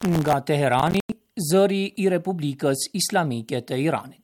Nga Teherani, zëri I Republikës Islamike të Iranit.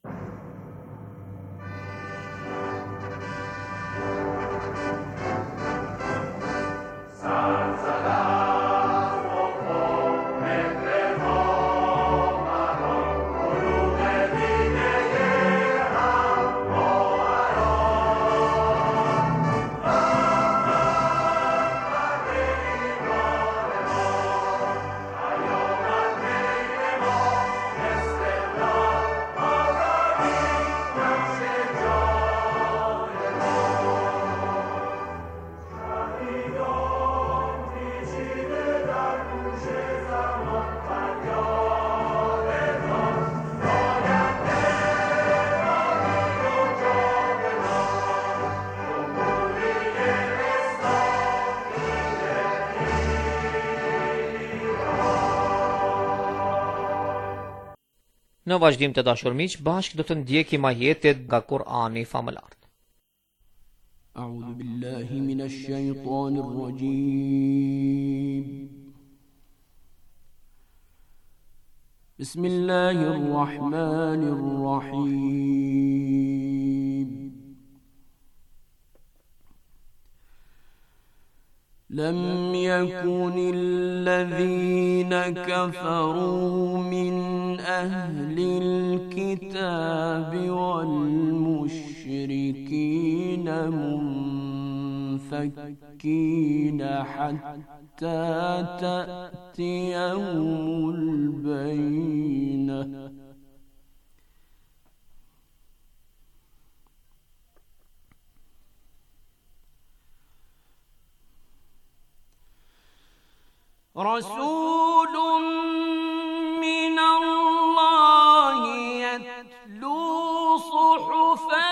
Në vazhdim të dashur miq, bashkë do të ndjekim ajetet nga Kur'ani famëlar. A'udhu billahi minash shaitanir rajim. Bismillahir rahmanir rahim. لم يكن الذين كفروا من أهل الكتاب والمشركين منفكين حتى تأتيهم البينة رسول من الله يتلو صحفا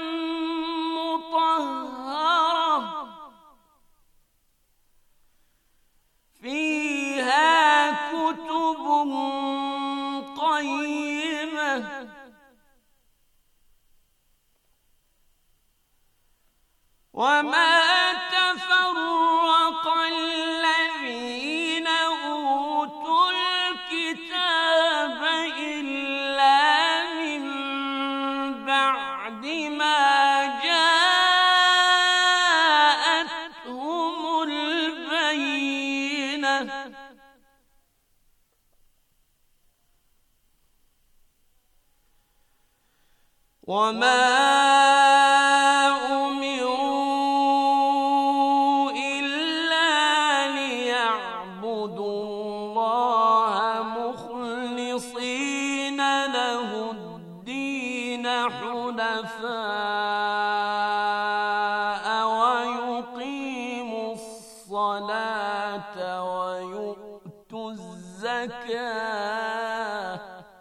مطهرة فيها كتب قيمة وما تفرق الذين أوتوا الكتاب إلا من بعد ما جاءتهم البينة وما ويقيموا الصلاة ويؤتوا الزكاة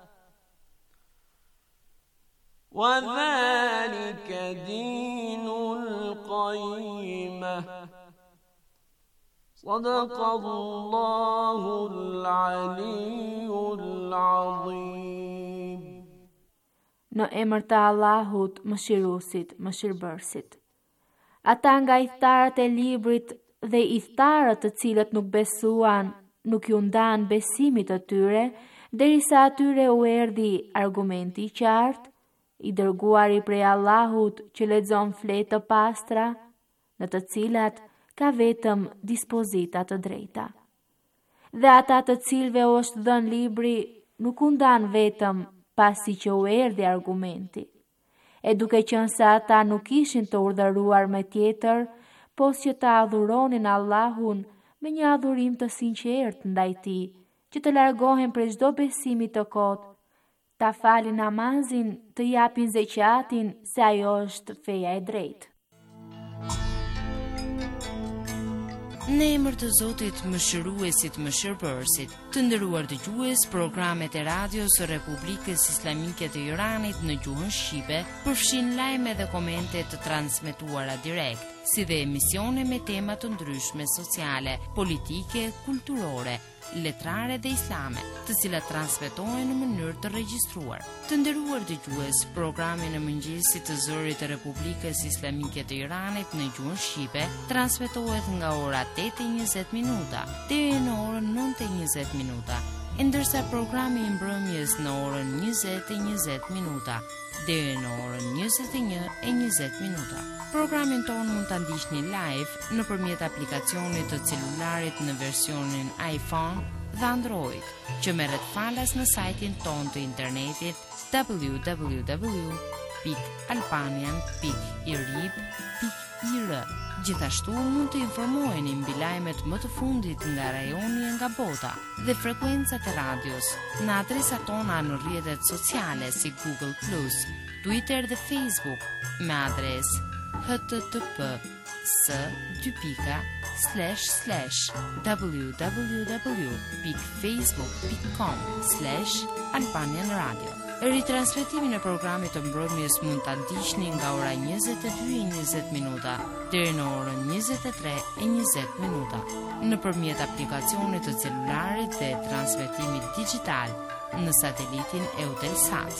وذلك دين القيمة صدق الله العلي العظيم. Në emër të Allahut, Mëshiruesit, Mëshirbërësit. Ata nga idhtarët e librit dhe idhtarët të cilët nuk besuan, nuk ju ndan besimit të tyre, derisa atyre u erdhi argumenti I qartë, I dërguari prej Allahut që lexon fletë të pastra, në të cilat ka vetëm dispozita të drejta. Dhe ata të cilëve u është dhënë libri nuk u ndan vetëm pasi që u erdhi argumenti, e duke qenë se ata nuk ishin të urdhëruar me tjetër, pos që ta adhuronin Allahun me një adhurim të sinqertë ndaj Tij, që të largohen prej çdo besimi të kotë, ta falin namazin, të japin zeqatin, se ajo është feja e drejtë. Në emër të Zotit, Mëshiruesit, Mëshirbërësit, të nderuar dëgjues, programet e radios së Republikës Islamike të Iranit në gjuhën shqipe përfshin lajme dhe komente të transmetuara direkt, si dhe emisione me tema të ndryshme sociale, politike, kulturore, letrare dhe islame, të cilat transmetohen në mënyrë të regjistruar. Të nderuar dëgjues, programi në mëngjesit të zërit të Republikës Islamike të Iranit në gjuhën shqipe transmetohet nga ora 8:20 deri në orën 9:20. ndërsa programi i mbrëmjes në orën 20:20 minuta deri në orën 21:20 minuta. Programin ton mund ta ndiqni live nëpërmjet aplikacionit të celularit në versionin iPhone dhe Android, që merret falas në sajtin ton të internetit www.albanian.irib.ir. Gjithashtu mund të informoheni mbi lajmet më të fundit nga rajoni e nga bota dhe frekuencat e radios në adresat tona në rrjetet sociale si Google+, Twitter dhe Facebook me adresë http://www.facebook.com/Albanian Radio. Ritransmetimin e programit të mbrëmjes mund ta ndiqni nga ora 22:20 minuta deri në orën 23:20 minuta nëpërmjet aplikacionit të celularit dhe transmetimit digjital në satelitin Eutelsat.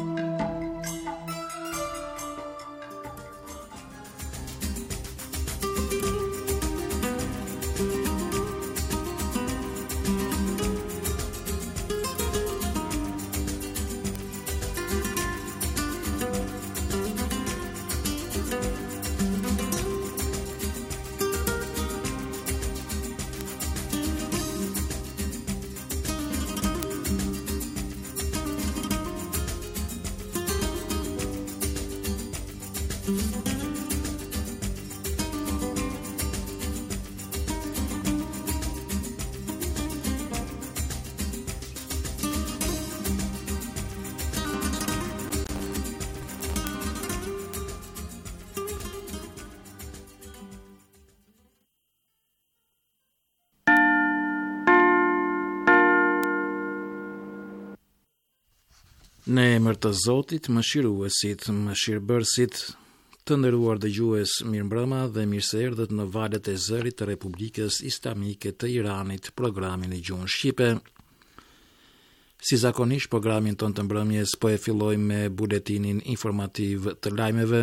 Në emër të Zotit, mëshiruesit, mëshirbërësit, të nderuar dëgjues, mirëmbrëma dhe mirë se erdhët në valët e zërit të Republikës Islamike të Iranit, programin e gjuhën shqipe. Si zakonisht, programin ton të mbrëmjes po e fillojmë me buletinin informativ të lajmeve.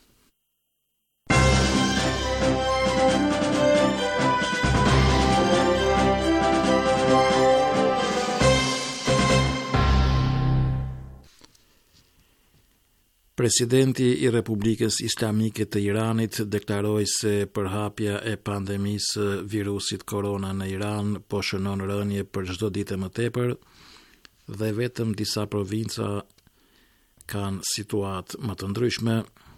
Presidenti i Republikës Islamike të Iranit deklaroi se përhapja e pandemisë virusit korona në Iran po shënon rënje për çdo ditë më tepër dhe vetëm disa provinca kanë situatë më të ndryshme.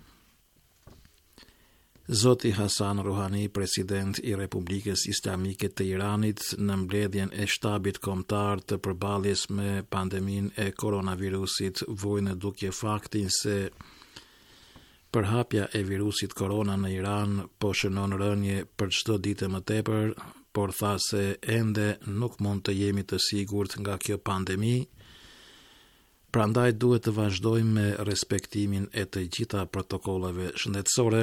Zoti Hasan Rouhani, president i Republikës Islamike të Iranit, në mbledhjen e shtabit kombëtar të përballjes me pandeminë e koronavirusit, voi në dukje faktin se përhapja e virusit korona në Iran po shënon rënje për çdo ditë më tepër, por tha se ende nuk mund të jemi të sigurt nga kjo pandemi. Prandaj duhet të vazhdojmë me respektimin e të gjitha protokolleve shëndetësore.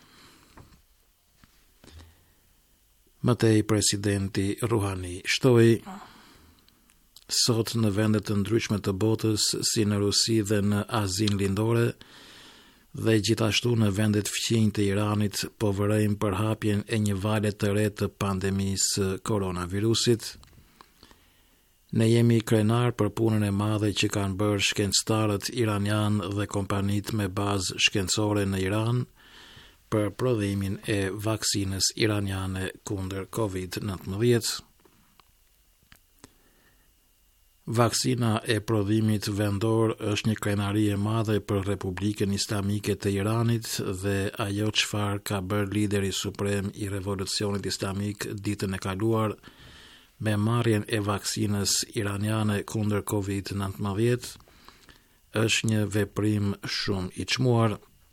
Mëtej presidenti Rouhani shtoi sot në vendet të ndryshme të botës, si në Rusi dhe në Azinë Lindore, dhe gjithashtu në vendet fqinj të Iranit, po vërejmë përhapjen e një vale të re të pandemisë koronavirusit. Ne jemi krenar për punën e madhe që kanë bërë shkencëtarët iranian dhe kompanitë me bazë shkencore në Iran për prodhimin e vaksinës iraniane kundër COVID-19. Vaksina e prodhimit vendor është një krenari e madhe për Republikën Islamike të Iranit dhe ajo çfarë ka bërë lideri suprem i Revolucionit Islamik ditën e kaluar me marrjen e vaksinës iraniane kundër COVID-19 është një veprim shumë i çmuar.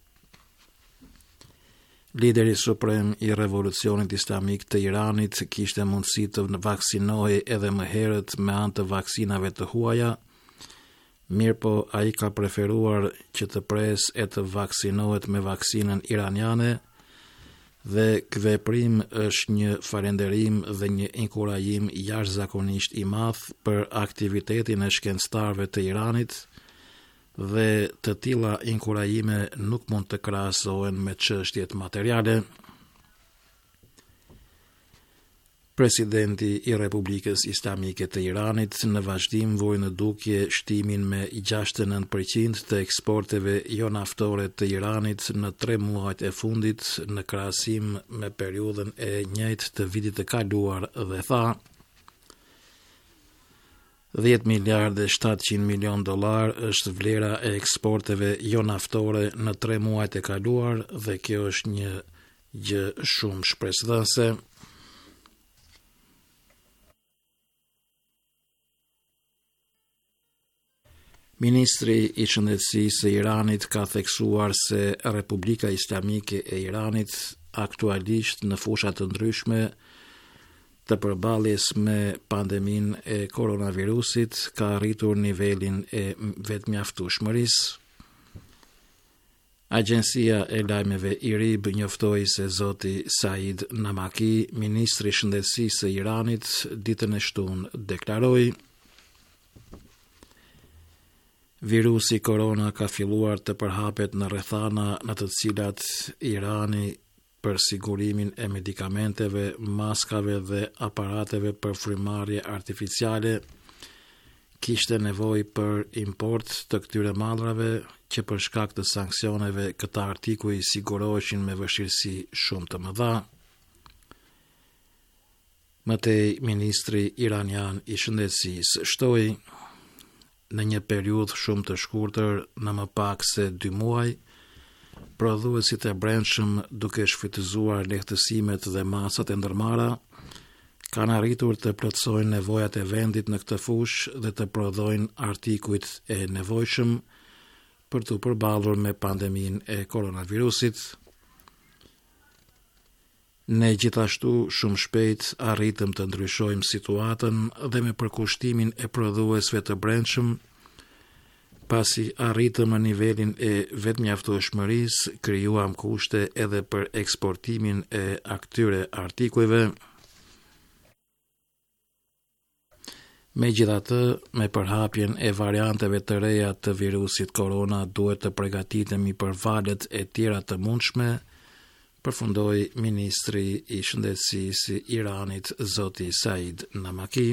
Lideri suprem i Revolucionit Islamik të Iranit kishte mundësi të vaksinohej edhe më herët me anë të vaksinave të huaja, mirëpo ai ka preferuar që të presë e të vaksinohet me vaksinën iraniane dhe ky veprim është një falënderim dhe një inkurajim jashtëzakonisht i madh për aktivitetin e shkencëtarëve të Iranit dhe të tilla inkurajime nuk mund të krahasohen me çështjet materiale. Presidenti i Republikës Islamike të Iranit në vazhdim vuri në dukje shtimin me 69% të eksporteve jo naftore të Iranit në 3 muajt e fundit në krahasim me periudhën e njëjtë të vitit të kaluar dhe tha 10 miliardë 700 milion dollar është vlera e eksporteve jo naftore në 3 muajt e kaluar dhe kjo është një gjë shumë shpresdhëse. Ministri i Shëndetësisë së Iranit ka theksuar se Republika Islamike e Iranit aktualisht në fusha të ndryshme të përballjes me pandeminë e koronavirusit ka arritur nivelin e vetmjaftueshmërisë. Agjencia e lajmeve IRIB njoftoi se zoti Said Namaki, ministri i Shëndetësisë së Iranit, ditën e shtunë deklaroi virusi korona ka filluar të përhapet në rrethana në të cilat Irani për sigurimin e medikamenteve, maskave dhe aparateve për frymarrje artificiale kishte nevojë për import të këtyre mallrave që për shkak të sanksioneve këta artikuj siguroheshin me vështirësi shumë të mëdha. Mëtej ministri iranian i shëndetësisë shtoi në një periudhë shumë të shkurtër, në më pak se 2 muaj, prodhuesit e brendshëm duke shfrytëzuar lehtësimet dhe masat e ndërmarra, kanë arritur të plotësojnë nevojat e vendit në këtë fushë dhe të prodhojnë artikujt e nevojshëm për të përballur me pandeminë e koronavirusit. Ne gjithashtu shumë shpejt arritëm të ndryshojmë situatën dhe me përkushtimin e prodhuesve të brendshëm, pasi arritëm në nivelin e vetmjaftueshmërisë, krijuam kushte edhe për eksportimin e këtyre artikujve. Megjithatë, me përhapjen e varianteve të reja të virusit korona duhet të përgatitemi për valët e tjera të mundshme, përfundoi ministri i Shëndetësisë i Iranit zoti Said Namaki.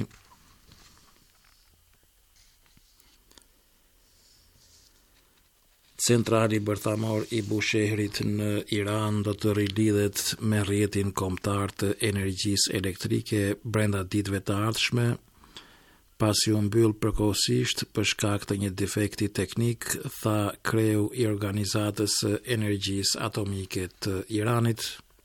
Centrali bërthamor i Bushehrit në Iran do të rilidhet me rrjetin kombëtar të energjisë elektrike brenda ditëve të ardhshme, pasi u mbyll përkohësisht për shkak të një defekti teknik, tha kreu i Organizatës së Energjisë Atomike të Iranit.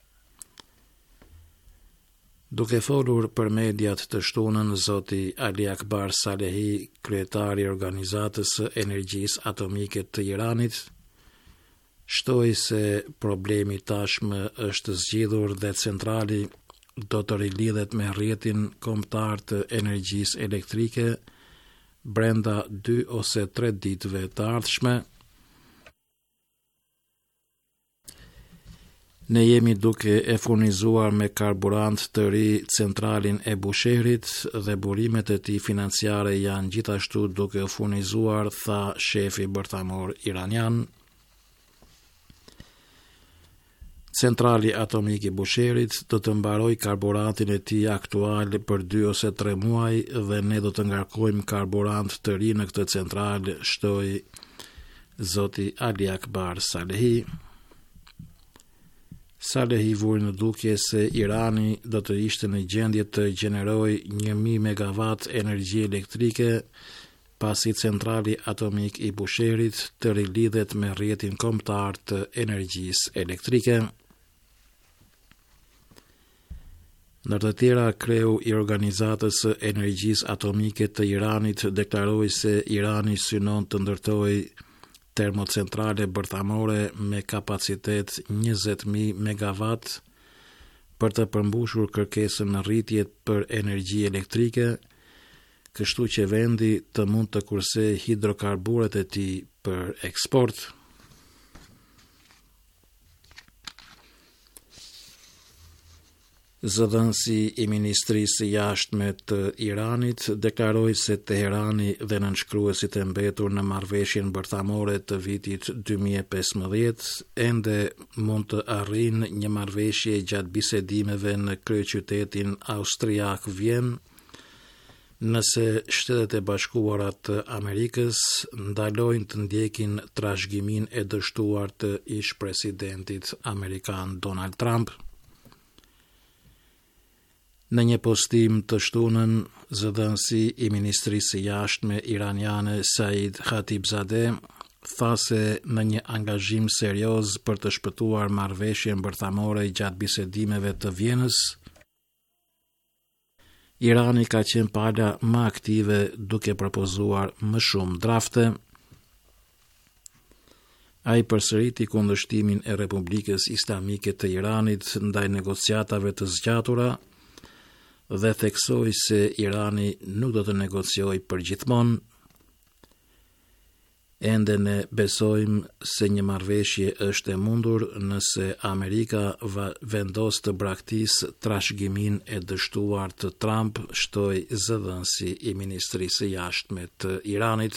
Duke folur për mediat të shtunën, zoti Ali Akbar Salehi, kryetari i Organizatës së Energjisë Atomike të Iranit, shtoi se problemi tashmë është zgjidhur dhe centrali do të rilidhet me rrjetin kombëtar të energjisë elektrike brenda 2 ose 3 ditëve të ardhshme. Ne jemi duke e furnizuar me karburant të ri centralin e Bushehrit dhe burimet e tij financiare janë gjithashtu duke u furnizuar, tha shefi bërthamor iranian. Centrali atomik i Bushehrit do të mbaroj karburantin e tij aktual për 2 ose 3 muaj dhe ne do të ngarkojmë karburant të ri në këtë central, shtoi zoti Ali Akbar Salehi. Salehi vuri në dukje se Irani do të ishte në gjendje të gjenerojë 1000 megawatt energji elektrike pasi centrali atomik i Bushehrit të rilidhet me rrjetin kombëtar të energjisë elektrike. Ndër të tjera, kreu i Organizatës së Energjisë Atomike të Iranit deklaroi se Irani synon të ndërtojë termocentrale bërthamore me kapacitet 20.000 megawatt për të përmbushur kërkesën në rritje për energji elektrike, kështu që vendi të mund të kursejë hidrokarburet e tij për eksport. Zëdhënësi I Ministrisë së Jashtme të Iranit deklaroi se Teherani dhe nënshkruesit e mbetur në marrëveshjen bërthamore të vitit 2015 ende mund të arrijnë një marrëveshje gjatë bisedimeve në kryeqytetin austriak Vjen, nëse Shtetet e Bashkuara të Amerikës ndalojnë të ndjekin trashëgiminë e dështuar të ish-presidentit amerikan Donald Trump. Në një postim të shtunën, zëdhënësi I Ministrisë së Jashtme iraniane Said Khatibzadeh tha se në një angazhim serioz për të shpëtuar marrëveshjen bërthamore gjatë bisedimeve të Vjenës, Irani ka qenë pala më aktive duke propozuar më shumë drafte. Ai përsëriti kundërshtimin e Republikës Islamike të Iranit ndaj negociatave të zgjatura dhe theksoi se Irani nuk do të negociojë përgjithmonë. Ende ne besojmë se një marrëveshje është e mundur nëse Amerika vendos të braktisë trashëgiminë e dështuar të Trump, shtoi zëdhënësi I Ministrisë së Jashtme të Iranit.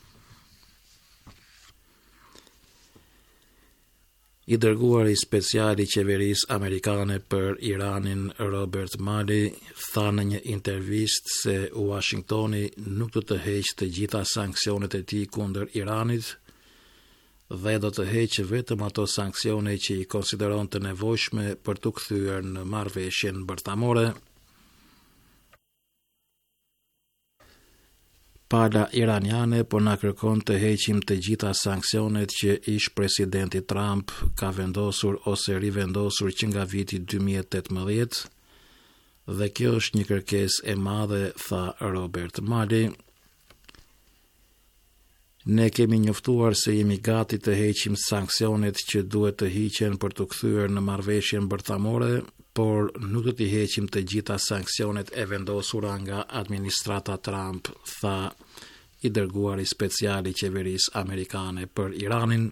I dërguari special I qeverisë amerikane për Iranin Robert Malley tha në një intervistë se Washingtoni nuk do të heqë të gjitha sanksionet e tij kundër Iranit dhe do të heqë vetëm ato sanksione që I konsideron të nevojshme për të kthyer në marrëveshjen bërthamore. Pala iraniane po na kërkon të heqim të gjitha sanksionet që ish-presidenti Trump ka vendosur ose rivendosur që nga viti 2018 dhe kjo është një kërkesë e madhe, tha Robert Malley. Ne kemi njoftuar se jemi gati të heqim sanksionet që duhet të hiqen për të kthyer në marrëveshjen bërthamore, por nuk do t'i heqim të gjitha sanksionet e vendosura nga administrata Trump, tha I dërguari special I qeverisë amerikane për Iranin.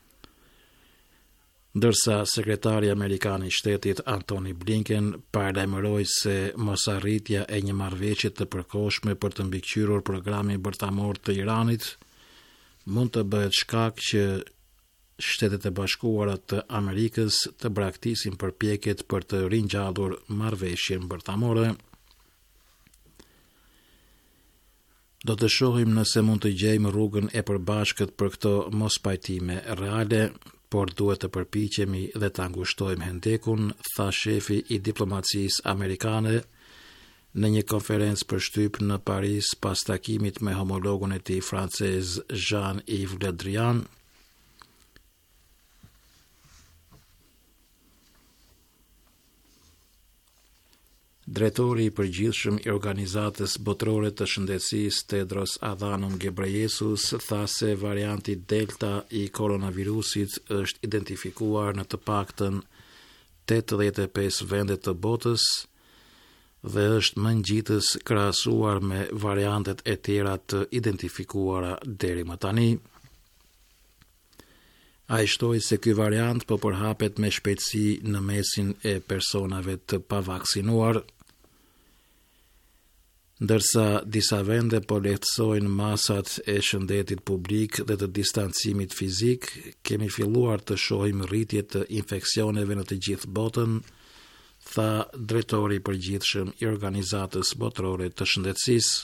Ndërsa sekretari amerikan I shtetit Antony Blinken paralajmëroi se mosarritja e një marrëveshje të përkohshme për të mbikëqyrur programin bërthamor të Iranit mund të bëhet shkak që Shtetet e Bashkuara të Amerikës të braktisin përpjekjet për të ringjallur marrëveshjen bërthamore. Do të shohim nëse mund të gjejmë rrugën e përbashkët për këto mospajtime reale, por duhet të përpiqemi dhe të ngushtojmë hendekun, tha shefi I diplomacisë amerikane në një konferencë për shtyp në Paris pas takimit me homologun e tij francez Jean-Yves Le Drian. Drejtori I përgjithshëm I Organizatës Botërore të Shëndetësisë Tedros Adhanom Ghebreyesus tha se varianti Delta I koronavirusit është identifikuar në të paktën 85 vende të botës dhe është më ngjitës krahasuar me variantet e tjera të identifikuara deri më tani. Ai shtoi se ky variant po përhapet me shpejtësi në mesin e personave të pavaksinuar, ndërsa disa vende po lehtësojnë masat e shëndetit publik dhe të distancimit fizik, kemi filluar të shohim rritje të infeksioneve në të gjithë botën, tha drejtori I përgjithshëm I Organizatës Botërore të Shëndetësisë.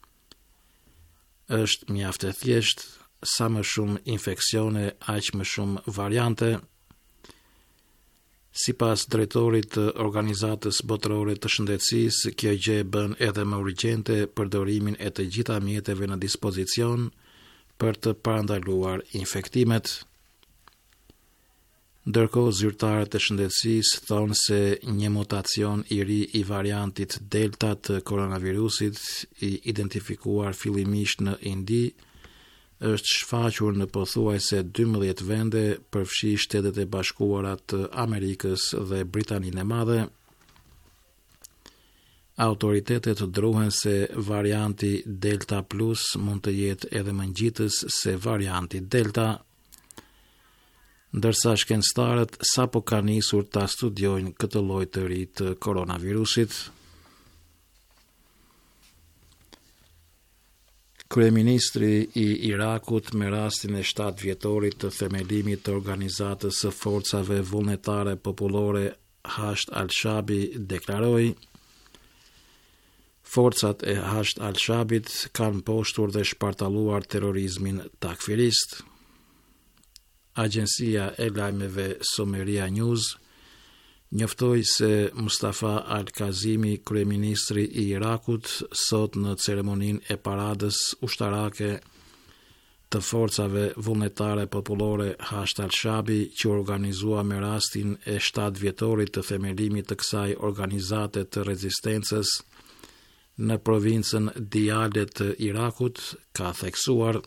Është mjaft e thjeshtë, sa më shumë infeksione, aq më shumë variante. Sipas drejtorit të Organizatës Botërore të Shëndetësisë, kjo gjë bën edhe më urgjente përdorimin e të gjitha mjeteve në dispozicion për të parandaluar infektimet. Ndërkohë zyrtarët e shëndetësisë thonë se një mutacion I ri I variantit Delta të koronavirusit I identifikuar fillimisht në Indi është shfaqur në pothuajse 12 vende, përfshi Shtetet e Bashkuara të Amerikës dhe Britaninë e Madhe. Autoritetet druhen se varianti Delta Plus mund të jetë edhe më ngjitës se varianti Delta. ndërsa shkencëtarët sapo kanë nisur ta studiojnë këtë lloj të ri të koronavirusit. Kryeministri i Irakut me rastin e 7 vjetorit të themelimit të organizatës së forcave vullnetare popullore Hasht al-Shabi deklaroi: forcat e Hasht al-Shabit kanë mposhtur dhe shpartalluar terrorizmin takfirist. Agjencia e lajmeve Someria News njoftoi se Mustafa al-Kazimi, kryeministri i Irakut, sot në ceremoninë e paradës ushtarake të forcave vullnetare popullore Hasht al-Shabi, që organizua me rastin e 7 vjetorit të themelimit të kësaj organizate të rezistencës në provincën Diyale të Irakut, ka theksuar: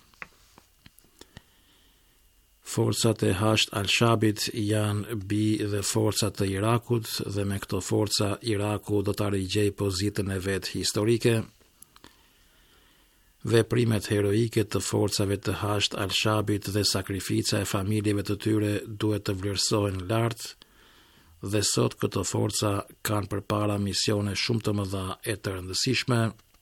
forcat e Hasht al-Shabit janë bi dhe forcat të Irakut dhe me këto forca Iraku do ta rigjej pozitën e vet historike. Veprimet heroike të forcave të Hasht al-Shabit dhe sakrifica e familjeve të tyre duhet të vlerësohen lart, dhe sot këto forca kanë përpara misione shumë të mëdha e të rëndësishme.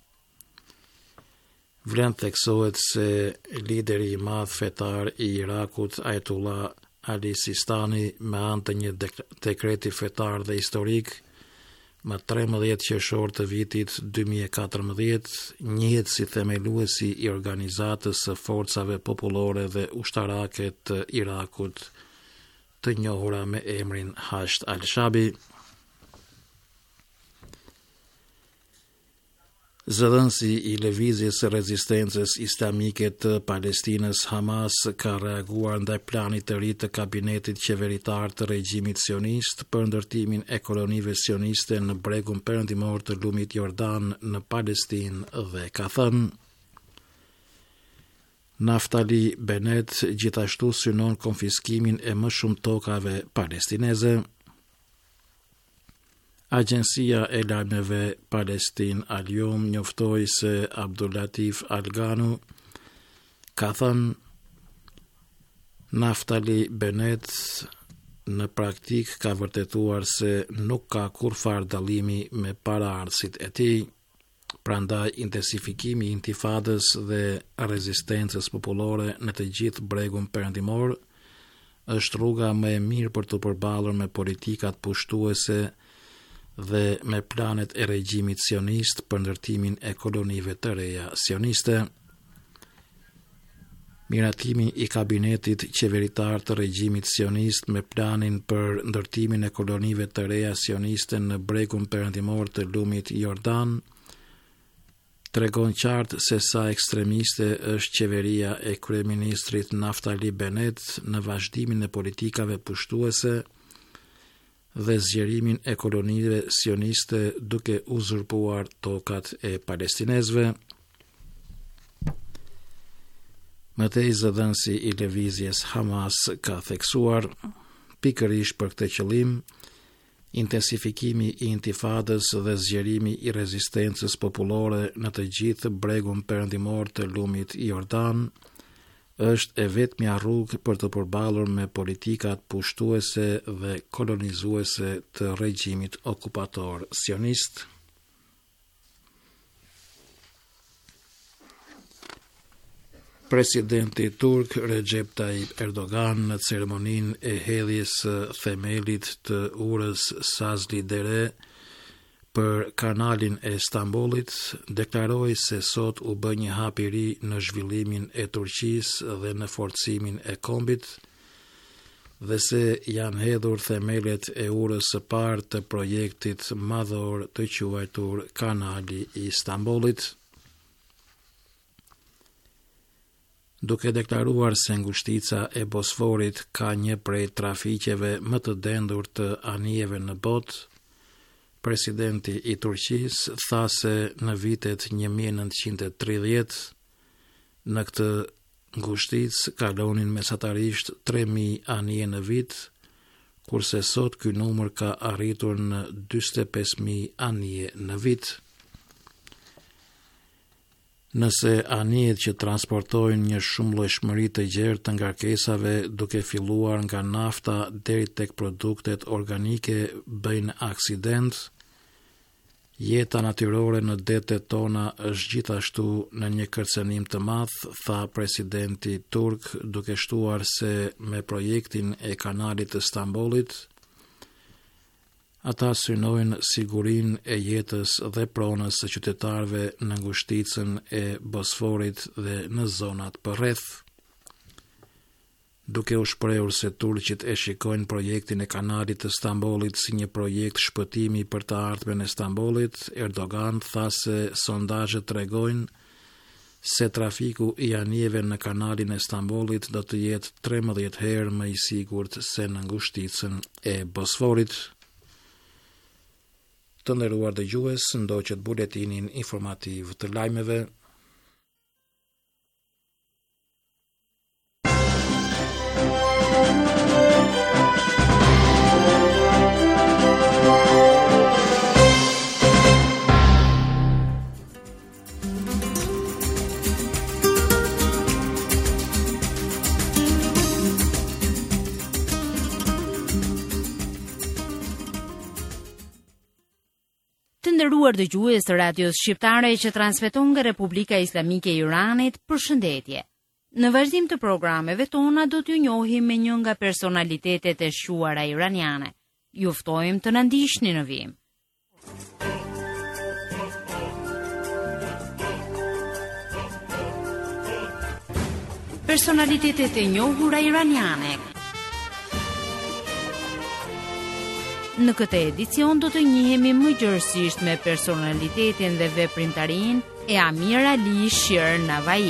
Vlen theksohet se lideri i madh fetar i Irakut, Ayatollah Ali Sistani, me anë të një dekreti fetar dhe historik, më 13 qershor të vitit 2014, njihet si themeluesi i organizatës së forcave popullore dhe ushtarake të Irakut, të njohura me emrin Hasht al-Shabi. Zëdhënësi i lëvizjes së rezistencës islamike të Palestinës, Hamas, ka reaguar ndaj planit të ri të kabinetit qeveritar të regjimit sionist për ndërtimin e kolonive sioniste në bregun perëndimor të lumit Jordan në Palestinë dhe ka thënë: Naftali Bennett gjithashtu synon konfiskimin e më shumë tokave palestineze. Agjencia e lajmeve Palestin Al-Yom njoftoi se Abdulatif Al-Ganu ka thënë: Naftali Bennett në praktik ka vërtetuar se nuk ka kurfar dallimi me paraardhësit e tij. Prandaj intensifikimi i intifadës dhe rezistencës popullore në të gjithë bregun perëndimor është rruga më e mirë për të përballur me politikat pushtuese dhe me planet e regjimit sionist për ndërtimin e kolonive të reja sioniste. Miratimi i kabinetit qeveritar të regjimit sionist me planin për ndërtimin e kolonive të reja sioniste në bregun perëndimor të lumit Jordan tregon qartë se sa ekstremiste është qeveria e kryeministrit Naftali Bennett në vazhdimin e politikave pushtuese dhe zgjerimin e kolonive sioniste duke uzurpuar tokat e palestinezëve. Mëtej zëdhënësi i lëvizjes Hamas ka theksuar: pikërisht për këtë qëllim, intensifikimi i intifadës dhe zgjerimi i rezistencës popullore në të gjithë bregun perëndimor të lumit Jordan është e vetmja rrugë për të përballur me politikat pushtuese dhe kolonizuese të regjimit okupator sionist. Presidenti turk Recep Tayyip Erdogan në ceremoninë e hedhjes së themelit të urës Sazli Dere për kanalin e Stambollit deklaroi se sot u bë një hap i ri në zhvillimin e Turqisë dhe në forcimin e kombit, dhe se janë hedhur themelet e urës së parë të projektit madhor të quajtur Kanali i Stambollit. Duke deklaruar se ngushtica e Bosforit ka një prej trafiqeve më të dendur të anijeve në botë, presidenti i Turqisë tha se në vitet 1930 në këtë ngushticë kalonin mesatarisht 3.000 anije në vit, kurse sot ky numër ka arritur në 45.000 anije në vit. Nëse anijet që transportojnë një shumëllojshmëri të gjerë të ngarkesave duke filluar nga nafta deri tek produktet organike bëjnë aksident, jeta natyrore në detet tona është gjithashtu në një kërcenim të madh, tha presidenti turk, duke shtuar se me projektin e kanalit të Stambollit ata synojnë sigurinë e jetës dhe pronës së qytetarëve në ngushticën e Bosforit dhe në zonat përreth. Duke u shprehur se turqit e shikojnë projektin e kanalit të Stambollit si një projekt shpëtimi për të ardhmen e Stambollit, Erdogan tha se sondazhet tregojnë se trafiku i anijeve në kanalin e Stambollit do të jetë 13 herë më i sigurt se në ngushticën e Bosforit. Të nderuar dëgjues, ndoqët buletinin informativ të lajmeve. Të nderuar dëgjues të radios shqiptare që transmeton nga Republika Islamike e Iranit, përshëndetje. Në vazhdim të programeve tona do t'ju njohim me një nga personalitetet e shuara iraniane. Ju ftojmë të na ndiqni në vijim. Personalitetet e njohura iraniane. Në këtë edicion do të njihemi më gjërësisht me personalitetin dhe veprimtarinë e Amir Ali Shir Navai.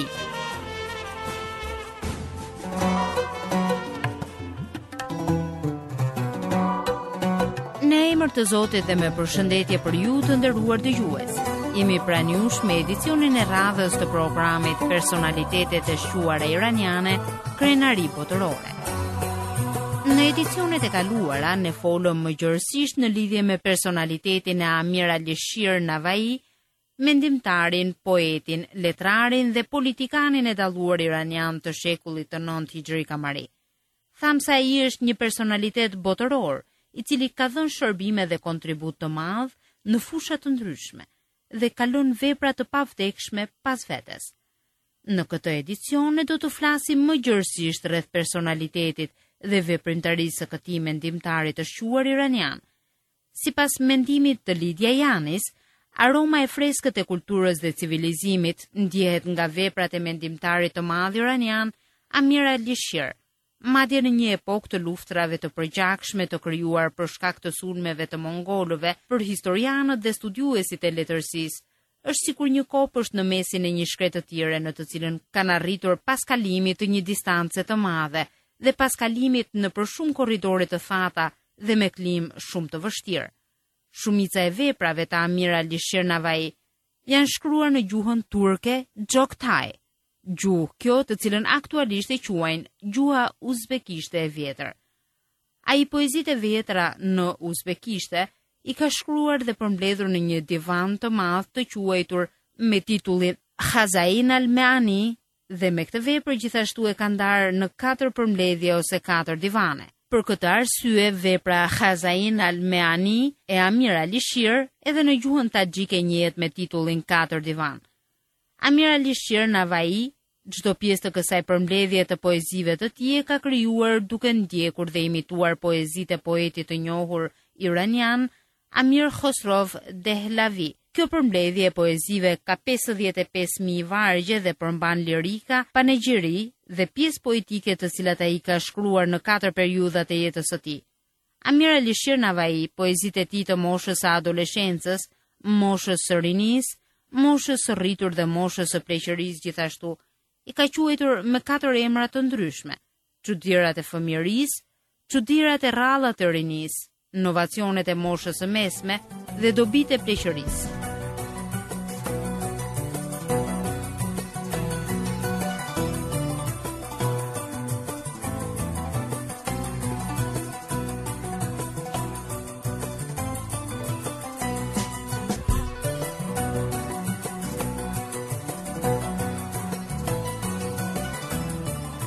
Në emër të Zotit dhe me përshëndetje për ju të nderuar dëgjues, jemi pranë jush me edicionin e radhës të programit Personalitetet e shuara iraniane, krenari botërore. Në edicionet e kaluara ne folëm më gjërësisht në lidhje me personalitetin e Amir Ali Shir Navai, mendimtarin, poetin, letrarin dhe politikanin e dalluar iranian të shekullit të 9 hijri kamari. Tham se ai është një personalitet botëror, i cili ka dhënë shërbime dhe kontribut të madh në fusha të ndryshme dhe ka lënë vepra të pavdekshme pas vetes. Në këtë edicion ne do të flasim më gjërësisht rreth personalitetit dhe veprimtarisë së këtij mendimtari të shuar iranian. Sipas mendimit të Lidia Janis, aroma e freskët e kulturës dhe civilizimit ndjehet nga veprat e mendimtarit të madh iranian Amir Ali Shir, madje në një epokë të luftrave të përgjakshme të krijuar për shkak të sulmeve të mongolëve për historianët dhe studiuesit e letërsisë, është sikur një kopësht në mesin e një shkretë të tjere në të cilën kanë arritur pas kalimit të një distance të madhe dhe pas kalimit në për shumë korridore të thata dhe me klim shumë të vështirë. Shumica e veprave të Amir Ali Shir Navai janë shkruar në gjuhën turke Gjoktaj, gjuhë kjo të cilën aktualisht e quajnë gjuha uzbekishte e vjetër. Ai poezitë e vjetra në uzbekishte i ka shkruar dhe përmbledhur në një divan të madh të quajtur me titullin Khazain al-Meani dhe me këtë vepër gjithashtu e ka ndarë në 4 përmbledhje ose 4 divane. Për këtë arsye, vepra Khazain al-Meani e Amir Ali Shir edhe në gjuhën taxhike njihet me titullin 4 divan. Amir Ali Shir Navai, çdo pjesë të kësaj përmbledhje të poezive të tij ka krijuar duke ndjekur dhe imituar poezitë e poetit të njohur iranian Amir Khosrov Dehlavi. Kjo përmbledhje e poezive ka 55.000 vargje dhe përmban lirika, panegjiri dhe pjesë poetike të cilat ai ka shkruar në 4 periudha të jetës së tij. Amir Ali Shir Navai, poezitë e tij të moshës së adoleshencës, moshës së rinisë, moshës së rritur dhe moshës së pleqërisë gjithashtu, i ka quajtur me 4 emra të ndryshme: çudirat e fëmijërisë, çudirat e rrallat të rinisë, inovacionet e moshës së mesme dhe dobitë e pleqërisë.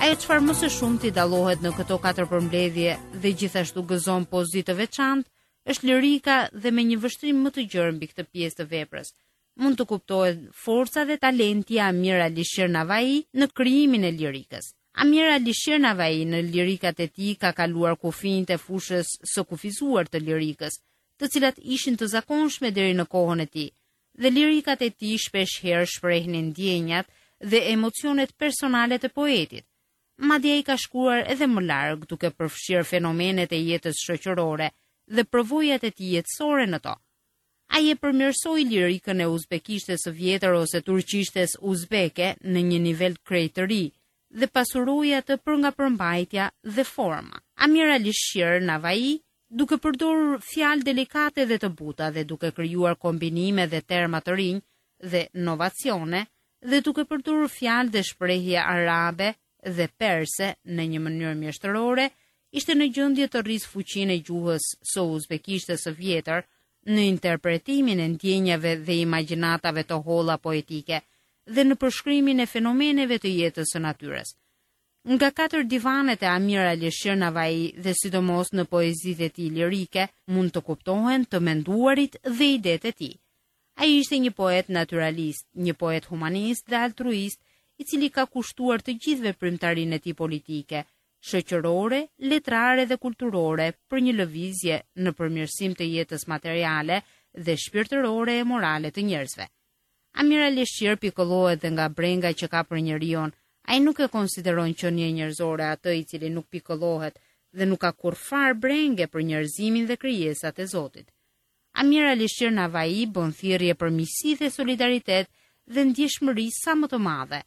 Ajo çfarë më së shumti dallohet në këto 4 përmbledhje dhe gjithashtu gëzon pozitë të veçantë është lirika dhe me një vështrim më të gjerë mbi këtë pjesë të veprës. Mund të kuptohet forca dhe talenti i Amir Alisher Navai në krijimin e lirikës. Amir Alisher Navai në lirikat e tij ka kaluar kufinë e fushës së kufizuar të lirikës, të cilat ishin të zakonshme deri në kohën e tij. Dhe lirikat e tij shpesh herë shprehin ndjenjat dhe emocionet personale të poetit. Madje ai ka shkuar edhe më larg duke përfshirë fenomenet e jetës shoqërore dhe përvojat e tij jetësore në to. Ai e përmirësoi lirikën e uzbekishtes së vjetër ose turqishtes uzbeke në një nivel krejt të ri dhe pasuroi atë për nga përmbajtja dhe forma. Amir Alisher Navai, duke përdorur fjalë delikate dhe të buta dhe duke krijuar kombinime dhe terma të rinj dhe novacione dhe duke përdorur fjalë dhe shprehje arabe dhe perse në një mënyrë mjeshtërore, ishte në gjendje të rrisë fuqinë e gjuhës së uzbekishtes së vjetër në interpretimin e ndjenjave dhe imagjinatave të holla poetike dhe në përshkrimin e fenomeneve të jetës së natyrës. Nga 4 divanet e Amir Alisher Navai dhe sidomos në poezitë e tij lirike mund të kuptohen të menduarit dhe idetë e tij. Ai ishte një poet naturalist, një poet humanist dhe altruist, i cili ka kushtuar të gjithë veprimtarinë e tij politike, shoqërore, letrare dhe kulturore për një lëvizje në përmirësim të jetës materiale dhe shpirtërore e morale të njerëzve. Amir Alisher pikollohet dhe nga brenga që ka për njeriu. Ai nuk e konsideron qenie njerëzore atë i cili nuk pikollohet dhe nuk ka kurrfar brenge për njerëzimin dhe krijesat e Zotit. Amir Alisher Navai bën thirrje për miqësi dhe solidaritet dhe ndjeshmëri sa më të madhe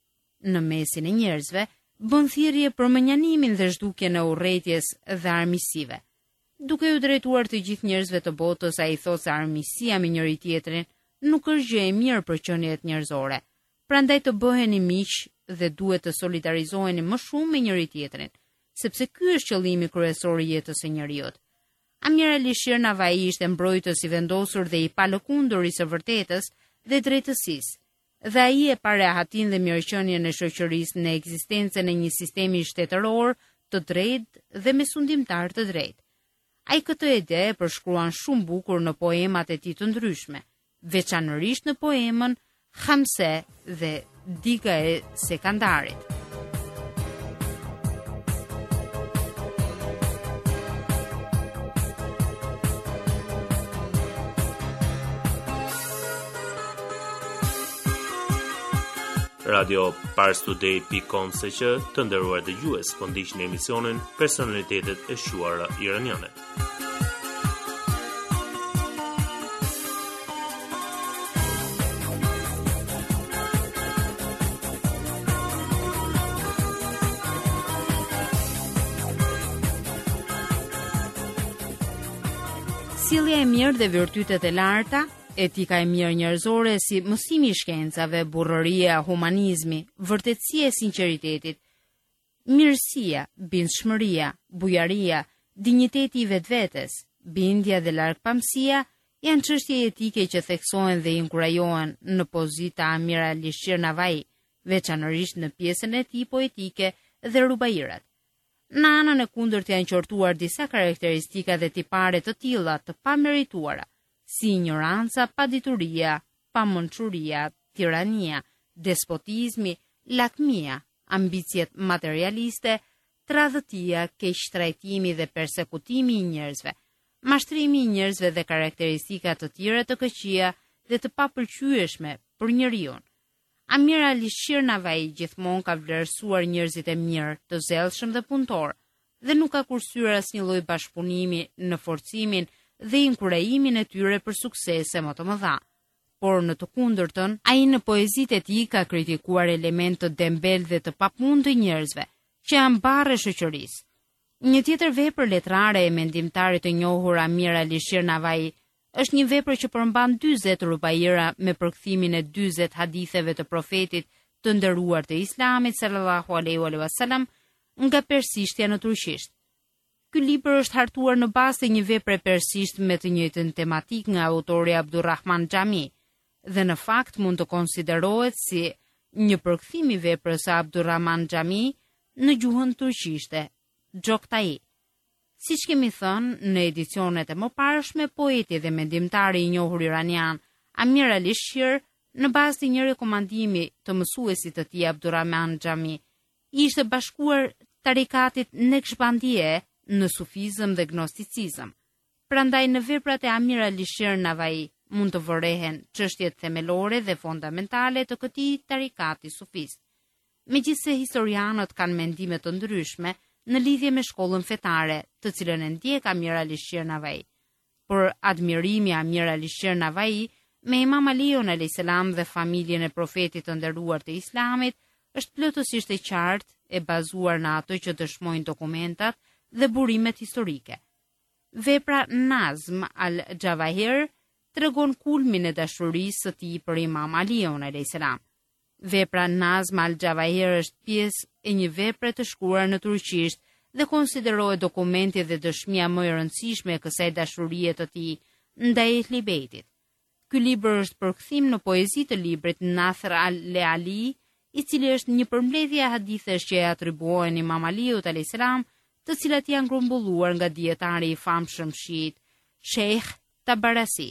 në mesin e njerëzve, bën thirrje për menjanimin dhe zhdukjen e urrëties dhe armiqësive. Duke u drejtuar të gjithë njerëzve të botës, ai thotë se armiqësia me njëri tjetrin nuk është gjë e mirë për qenjet njerëzore. Prandaj të bëheni miq dhe duhet të solidarizoheni më shumë me njëri tjetrin, sepse ky është qëllimi kryesor i jetës së njeriut. Amir Alisher Navai ishte mbrojtës i vendosur dhe i palëkundur i së vërtetës dhe drejtësisë. Dhe ai e pa rehatin dhe mirëqenien e shoqërisë në ekzistencën e një sistemi shtetëror të drejtë dhe me sundimtar të drejtë. Ai këtë ide e përshkruan shumë bukur në poemat e tij të ndryshme, veçanërisht në poemën Khamse dhe Diga e Sekandarit. Radio Parstoday.com se që të nderuar dëgjues po ndiqni emisionin Personalitetet e Shuara Iraniane. Sjellja e mirë dhe virtytet e larta, etika e mirë njerëzore si mësimi i shkencave, burrëria, humanizmi, vërtetësia e sinqeritetit, mirësia, bindshmëria, bujaria, dinjiteti i vetvetes, bindja dhe largpamësia janë çështje etike që theksohen dhe inkurajohen në pozita Amir Alisher Navai, veçanërisht në pjesën e tij poetike dhe rubairat. Në anën e kundërt janë qortuar disa karakteristika dhe tipare të tilla të pamerituara, si ignoranca, padituria, pamonçuria, tirania, despotizmi, lakmia, ambicjet materialiste, tradhëtia, keqtrajtimi dhe persekutimi i njerëzve, mashtrimi i njerëzve dhe karakteristika të tjera të këqija dhe të papëlqyeshme për njeriu. Amir Alisher Navai gjithmonë ka vlerësuar njerëzit e mirë, të zellshëm dhe punëtor, dhe nuk ka kursyer asnjë lloj bashkëpunimi në forcimin dhe inkurajimin e tyre për suksese më të mëdha. Por në të kundërtën, ai në poezitë e tij ka kritikuar elemente të dembel dhe të papunë të njerëzve, që janë barre shoqërisë. Një tjetër vepër letrare e mendimtarit të njohur Amir Alisher Navai është një vepër që përmban 40 rubaira me përkthimin e 40 haditheve të profetit të nderuar të Islamit sallallahu alaihi wasallam nga persishtja në turqisht. Ky libër është hartuar në bazë të një vepre persisht me të njëjtën tematik nga autori Abdurrahman Xhami dhe në fakt mund të konsiderohet si një përkthim i veprës së Abdurrahman Xhami në gjuhën turqishte, Gjoktaj. Siç kemi thënë në edicionet e mëparshme, poeti dhe mendimtari i njohur iranian Amir Ali-Shir, në bazë të një rekomandimi të mësuesit të tij Abdurrahman Xhami, ishte bashkuar tarikatit Nakshbandie në sufizëm dhe gnosticizëm. Prandaj në veprat e Amir Ali-Shir Navai mund të vërehen çështjet themelore dhe fondamentale të këtij tarikati sufist. Megjithse historianët kanë mendime të ndryshme në lidhje me shkollën fetare, të cilën e ndjek Amir Ali-Shir Navai. Por admirimi i Amir Ali-Shir Navai me Imam Aliun a.s. dhe familjen e profetit të nderuar të Islamit është plotësisht e qartë, e bazuar në ato që dëshmojnë dokumentat dhe burimet historike. Vepra Nazm al-Jawahir tregon kulmin e dashurisë së tij për Imam Aliun a.s. Vepra Nazm al-Jawahir është pjesë e një vepre të shkruar në turqisht dhe konsiderohet dokumenti dhe dëshmia më e rëndësishme e kësaj dashurie të tij ndaj Ehli Bejtit. Ky libër është përkthim në poezi të librit Nathr al-Leali, i cili është një përmbledhje e hadithesh që e atribuohen Imam Aliut a.s., të cilat janë grumbulluar nga dietari i famshëm shiit, Sheikh Tabarasi.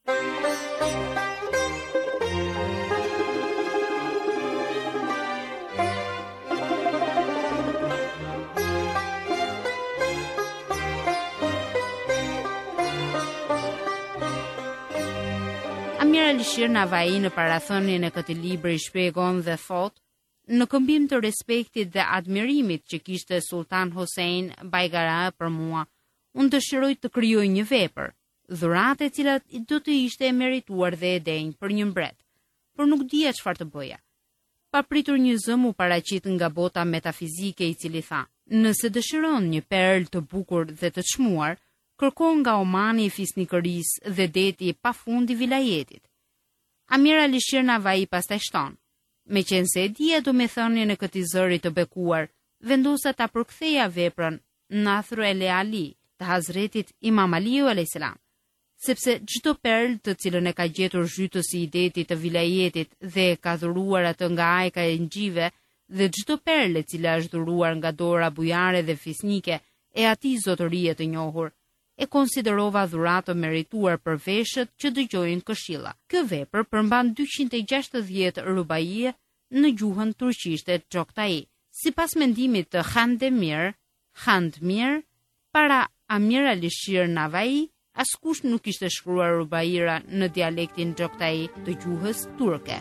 Amir Ali-Shir Navai në parathënien e këtij libri shpjegon dhe thotë: në këmbim të respektit dhe admirimit që kishte Sultan Hossein Baigara për mua, unë dëshiroj të krijoj një vepër, dhuratë e cilat do të ishte e merituar dhe e denjë për një mbret, por nuk dija çfarë të bëja. Pa pritur një zë u paraqit nga bota metafizike, i cili tha: nëse dëshiron një perl të bukur dhe të çmuar, kërkon nga Omani i fisnikërisë dhe deti pa fund i vilajetit. Amir Ali-Shir Navai pastaj shton: meqense e dija domethënien e këtij zëri të bekuar, vendosa ta përktheja veprën Nathr al-Leali të Hazretit Imam Aliu a.s. sepse çdo perl të cilën e ka gjetur zhytësi i detit të vilajetit dhe e ka dhuruar atë nga ajka e ngjive, dhe çdo perl e cila është dhuruar nga dora bujare dhe fisnike e atij zotërie të njohur, e konsiderova dhuratë merituar për veshët që dëgjojnë këshilla. Kjo vepër përmban 260 rubaie në gjuhën turqishte Gjoktaj. Sipas mendimit të Handemir, para Amir Ali-Shir Navai, askush nuk ishte shkruar rubaira në dialektin Gjoktaj të gjuhës turke.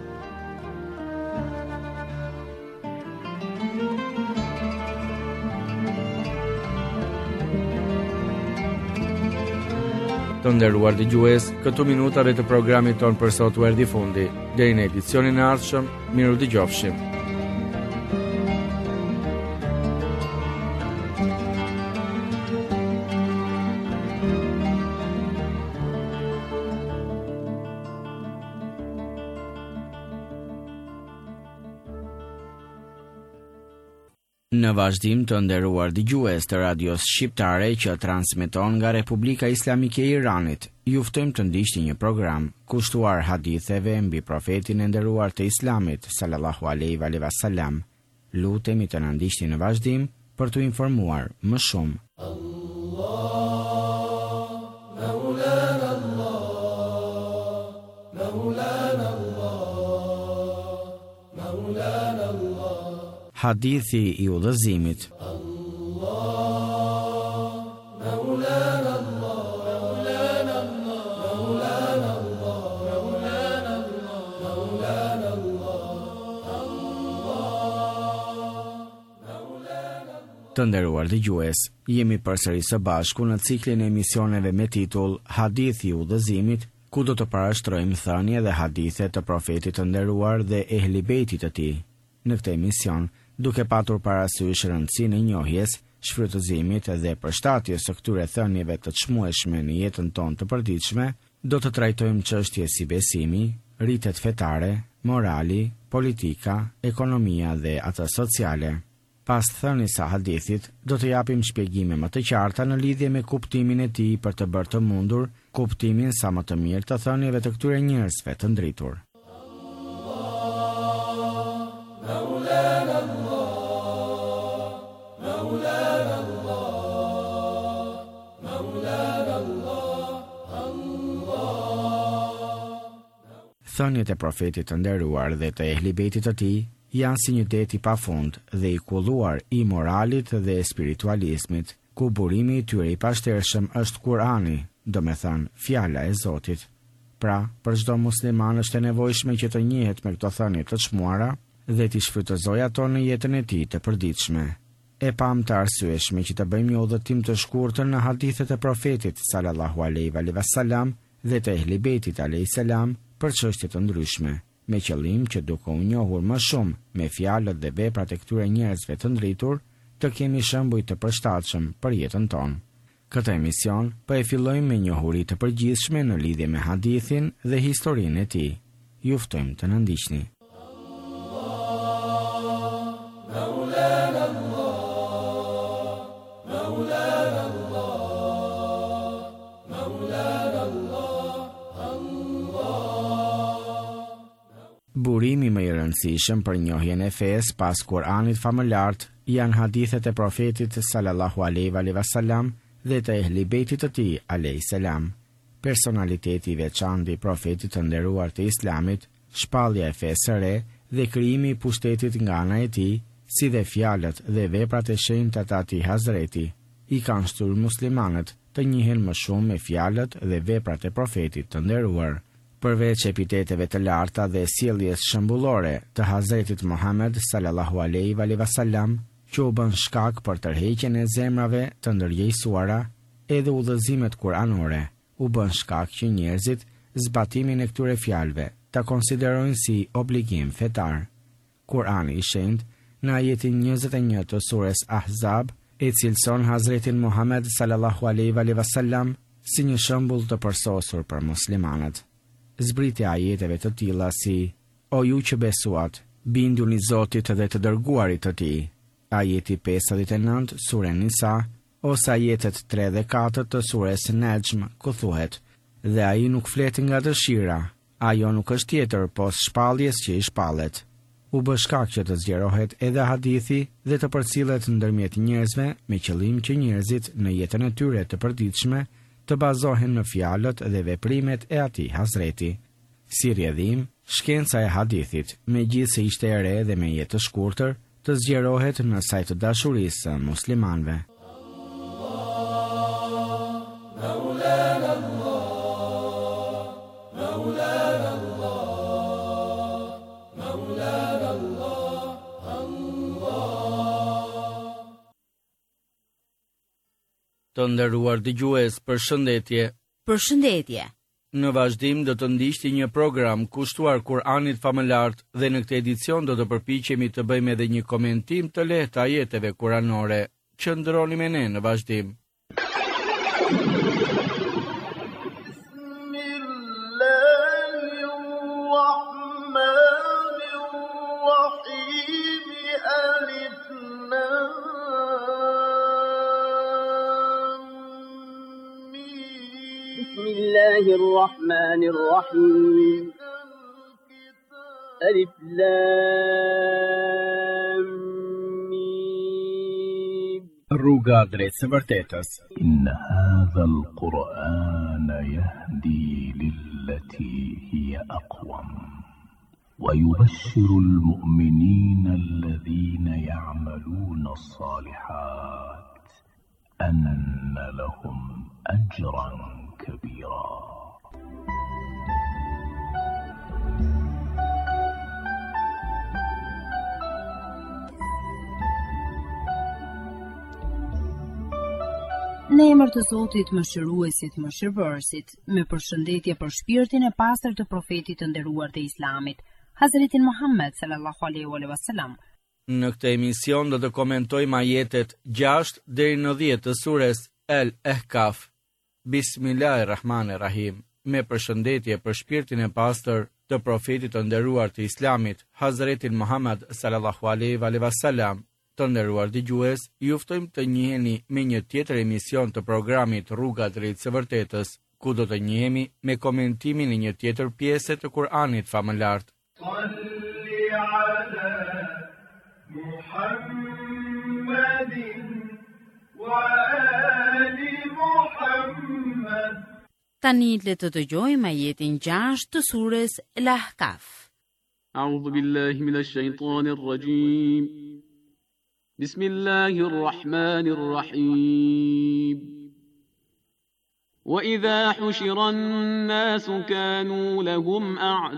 Të nderuar dëgjues, këto minutave të programit ton për sot u erdhi fundi. Deri në edicionin e ardhshëm, miru dëgjofshim. Në vazhdim të nderuar dëgjues të radios shqiptare që transmeton nga Republika Islamike e Iranit, ju ftojmë të ndiqni një program kushtuar haditheve mbi profetin e nderuar të Islamit sallallahu alaihi wasallam. Lutemi të na ndiqni në vazhdim për t'u informuar më shumë. Hadithi i udhëzimit. Të nderuar dëgjues, jemi përsëri së bashku në ciklin e emisioneve me titull Hadithi i udhëzimit, ku do të parashtrojmë thënie dhe hadithe të profetit të nderuar dhe ehli bejtit të tij. Në këtë emision, duke patur parasysh rëndësinë e njohjes, shfrytëzimit dhe përshtatjes së këtyre thënieve të çmueshme në jetën tonë të përditshme, do të trajtojmë çështje si besimi, rritet fetare, morali, politika, ekonomia dhe ato sociale. Pas thënies së hadithit, do të japim shpjegime më të qarta në lidhje me kuptimin e tij për të bërë të mundur kuptimin sa më të mirë të thënieve të këtyre njerëzve të ndritur. thënjet e profetit të nderuar dhe të ehlibetit të tij janë si një det i pafund dhe i kulluar i moralit dhe spiritualizmit, ku burimi i tyre i pashtershëm është Kurani, do me thënë fjala e Zotit. Pra, për çdo musliman është e nevojshme që të njihet me këto thënie të çmuara dhe t'i shfrytëzojë ato në jetën e tij të përditshme. E pam të arsyeshme që të bëjmë një udhëtim të shkurtër në hadithet e profetit sallallahu alaihi wasallam dhe të ehlibetit alaihi salam për çështje të ndryshme, me qëllim që duke u njohur më shumë me fjalët dhe veprat e këtyre njerëzve të ndritur, të kemi shembuj të përshtatshëm për jetën tonë. Këtë emision po e fillojmë me njohuri të përgjithshme në lidhje me hadithin dhe historinë e tij. Ju ftojmë të na ndiqni. Burimi më i rëndësishëm për njohjen e fesë pas Kuranit famëlart janë hadithet e profetit sallallahu alaihi wasallam dhe të ehlibetit të tij alayhis salam. Personaliteti i veçantë i profetit të nderuar të Islamit, shpallja e fesë së re dhe krijimi i pushtetit nga ana e tij, si dhe fjalët dhe veprat e shenjta të atij Hazreti, i kanë shtyrë muslimanët të njihen më shumë me fjalët dhe veprat e profetit të nderuar. Përveç epiteteve të larta dhe sjelljes shembullore të Hazretit Muhammed sallallahu alaihi wasallam, që u bën shkak për tërheqjen e zemrave të ndërgjegjësuara, edhe udhëzimet kuranore u bën shkak që njerëzit zbatimin e këtyre fjalëve ta konsiderojnë si obligim fetar. Kurani i shenjtë në ajetin 21 të surës Ahzab e cilëson Hazretin Muhammed sallallahu alaihi wasallam si një shembull të përsosur për muslimanët. Zbritja ajeteve të tilla si: O ju që besuat, binduni Zotit dhe të dërguarit të tij. Ajeti 59 sure Nisa, ose ajetet 3 dhe 4 të surës Najm, ku thuhet: Dhe ai nuk flet nga dëshira, ajo nuk është tjetër pos shpalljes që i shpallet. U bë shkak që të zgjerohet edhe hadithi dhe të përcillet ndërmjet njerëzve me qëllim që njerëzit në jetën e tyre të përditshme të bazohen në fjalët dhe veprimet e atij Hazreti. Si rrjedhim, shkenca e hadithit, megjithse ishte e re dhe me jetë të shkurtër, të zgjerohet në sajt të dashurisë së muslimanëve. Të nderuar dëgjues, përshëndetje. Përshëndetje. Në vazhdim do të ndiqni një program kushtuar Kuranit famëlart dhe në këtë edicion do të përpiqemi të bëjmë edhe një komentim të lehtë të ajeteve kuranore. Qëndroni me ne në vazhdim. بسم الله الرحمن الرحيم ألف لام ميم Rruga drejt së vërtetës. إن هذا القرآن يهدي للتي هي أقوم ويبشر المؤمنين الذين يعملون الصالحات أن لهم أجرا كبيرا. Në emër të Zotit mëshiruesit, mëshirbërësit, me përshëndetje për shpirtin e pastër të profetit të nderuar të Islamit, Hazretin Muhammed sallallahu alaihi wasallam. Në këtë emision do të komentojmë ajetet 6 deri në 10 të surës El-Ehkaf. Bismillahirrahmanirrahim. Me përshëndetje për shpirtin e pastër të profetit të nderuar të Islamit, Hazretin Muhammed sallallahu alaihi wasallam. Të nderuar dëgjues, ju ftojmë të njiheni me një tjetër emision të programit Rruga drejt së vërtetës, ku do të njihemi me komentimin e një tjetër pjesë të Kuranit famëlart. Salli ala Muhammedin wa ali Muhammed. Tani le të dëgjojmë ajetin 6 të surës Al-Ahqaf. أعوذ بالله من الشيطان الرجيم بسم الله الرحمن الرحيم وإذا حشر الناس كانوا لهم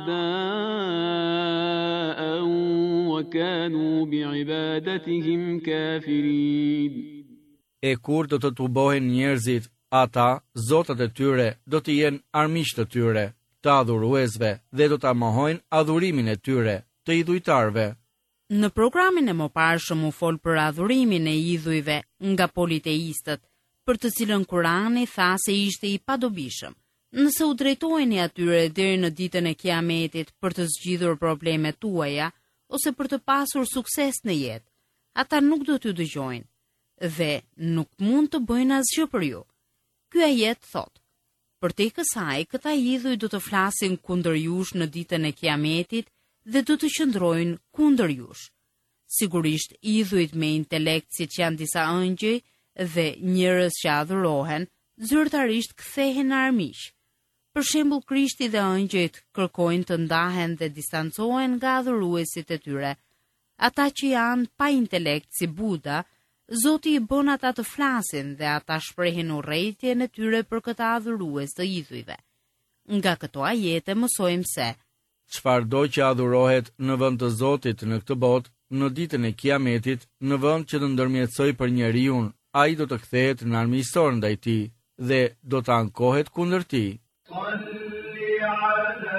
أعداء وكانوا بعبادتهم كافرين. E kur do të tubohen njerëzit, ata, zotat e tyre, do të jenë armiqtë të tyre, të adhuruesve, dhe do të mohojnë adhurimin e tyre, të idhujtarve. Në programin e mëparshëm u fol për adhurimin e idhujve nga politeistët, për të cilën Kurani tha se ishte i padobishëm. Nëse u drejtojeni atyre deri në ditën e Kiametit për të zgjidhur problemet tuaja ose për të pasur sukses në jetë, ata nuk do t'ju dëgjojnë dhe nuk mund të bëjnë asgjë për ju. Ky ajet thot: për te kësaj, këta idhuj do të flasin kundër jush në ditën e Kiametit dhe do të qëndrojnë kundër jush. Sigurisht, idhujt me intelekt si që janë disa ëngjëj dhe njerëz që adhurohen, zyrtarisht kthehen në armiq. Për shembull, Krishti dhe ëngjëjt kërkojnë të ndahen dhe distancohen nga adhuruesit e tyre. Ata që janë pa intelekt si Buda, Zoti i bën ata të flasin dhe ata shprehin urrëtitjen e tyre për këta adhurues të idhujve. Nga këto ajete mësojmë se çfarëdo që adhurohet në vend të Zotit në këtë botë, në ditën e Kiametit, në vend që të ndërmjetësoj për njeriu, ai do të kthehet në armiqësor ndaj tij dhe do të ankohet kundër tij. Salli ala